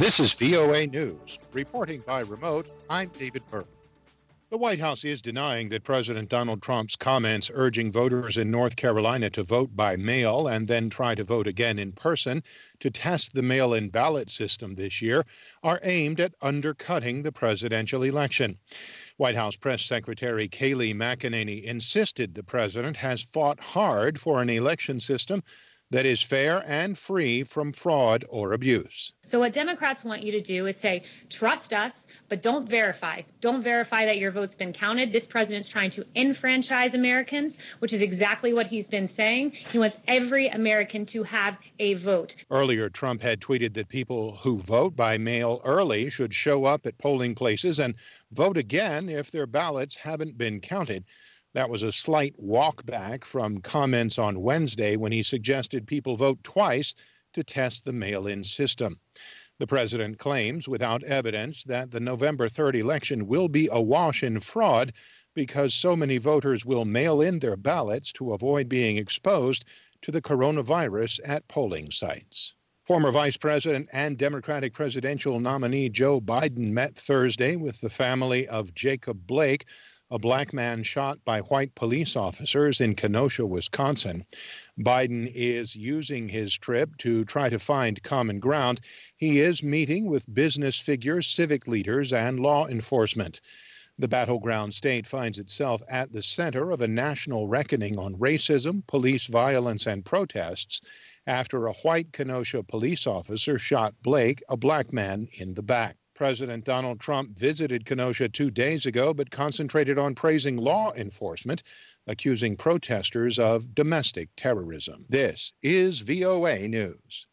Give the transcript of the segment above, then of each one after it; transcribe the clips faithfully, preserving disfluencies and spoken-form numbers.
This is V O A News. Reporting by remote, I'm David Byrd. The White House is denying that President Donald Trump's comments urging voters in North Carolina to vote by mail and then try to vote again in person to test the mail-in ballot system this year are aimed at undercutting the presidential election. White House Press Secretary Kayleigh McEnany insisted the president has fought hard for an election system that is fair and free from fraud or abuse. So what Democrats want you to do is say, trust us, but don't verify. Don't verify that your vote's been counted. This president's trying to enfranchise Americans, which is exactly what he's been saying. He wants every American to have a vote. Earlier, Trump had tweeted that people who vote by mail early should show up at polling places and vote again if their ballots haven't been counted. That was a slight walk back from comments on Wednesday when he suggested people vote twice to test the mail-in system. The president claims, without evidence, that the November third election will be awash in fraud because so many voters will mail in their ballots to avoid being exposed to the coronavirus at polling sites. Former Vice President and Democratic presidential nominee Joe Biden met Thursday with the family of Jacob Blake, a black man shot by white police officers in Kenosha, Wisconsin. Biden is using his trip to try to find common ground. He is meeting with business figures, civic leaders, and law enforcement. The battleground state finds itself at the center of a national reckoning on racism, police violence, and protests after a white Kenosha police officer shot Blake, a black man, in the back. President Donald Trump visited Kenosha two days ago, but concentrated on praising law enforcement, accusing protesters of domestic terrorism. This is V O A News.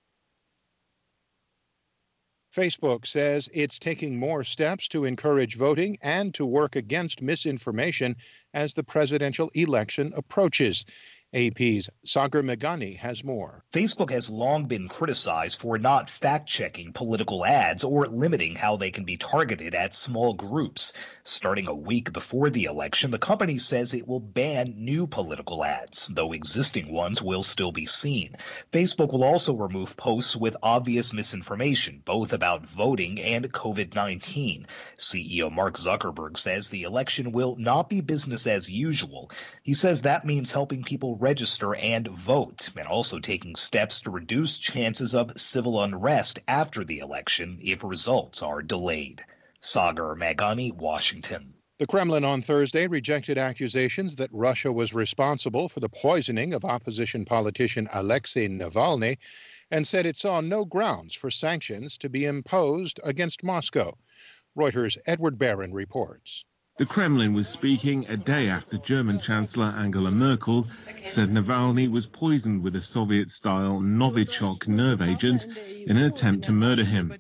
Facebook says it's taking more steps to encourage voting and to work against misinformation as the presidential election approaches. A P's Sagar Meghani has more. Facebook has long been criticized for not fact-checking political ads or limiting how they can be targeted at small groups. Starting a week before the election, the company says it will ban new political ads, though existing ones will still be seen. Facebook will also remove posts with obvious misinformation, both about voting and COVID nineteen. C E O Mark Zuckerberg says the election will not be business as usual. He says that means helping people register and vote, and also taking steps to reduce chances of civil unrest after the election if results are delayed. Sagar Meghani, Washington. The Kremlin on Thursday rejected accusations that Russia was responsible for the poisoning of opposition politician Alexei Navalny and said it saw no grounds for sanctions to be imposed against Moscow. Reuters' Edward Barron reports. The Kremlin was speaking a day after German Chancellor Angela Merkel said Navalny was poisoned with a Soviet-style Novichok nerve agent in an attempt to murder him.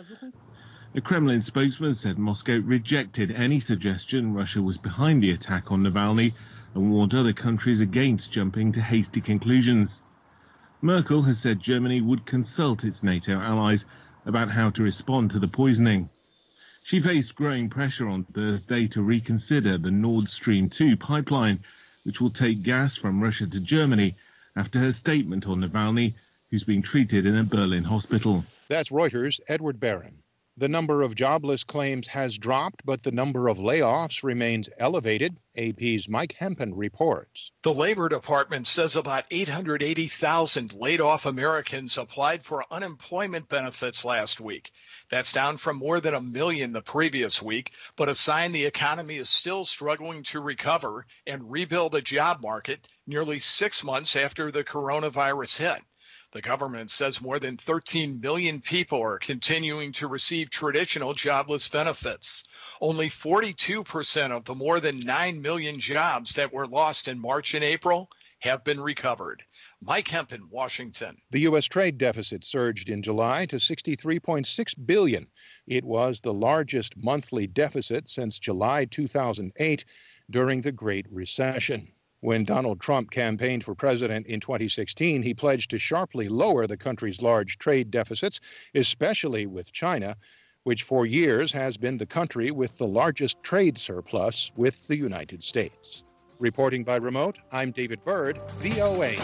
The Kremlin spokesman said Moscow rejected any suggestion Russia was behind the attack on Navalny and warned other countries against jumping to hasty conclusions. Merkel has said Germany would consult its NATO allies about how to respond to the poisoning. She faced growing pressure on Thursday to reconsider the Nord Stream two pipeline, which will take gas from Russia to Germany, after her statement on Navalny, who's being treated in a Berlin hospital. That's Reuters' Edward Barron. The number of jobless claims has dropped, but the number of layoffs remains elevated. A P's Mike Hempen reports. The Labor Department says about eight hundred eighty thousand laid-off Americans applied for unemployment benefits last week. That's down from more than a million the previous week, but a sign the economy is still struggling to recover and rebuild a job market nearly six months after the coronavirus hit. The government says more than thirteen million people are continuing to receive traditional jobless benefits. Only forty-two percent of the more than nine million jobs that were lost in March and April have been recovered. Mike Hempen, Washington. The U S trade deficit surged in July to sixty-three point six billion dollars. It was the largest monthly deficit since July two thousand eight during the Great Recession. When Donald Trump campaigned for president in twenty sixteen, he pledged to sharply lower the country's large trade deficits, especially with China, which for years has been the country with the largest trade surplus with the United States. Reporting by remote, I'm David Byrd, V O A.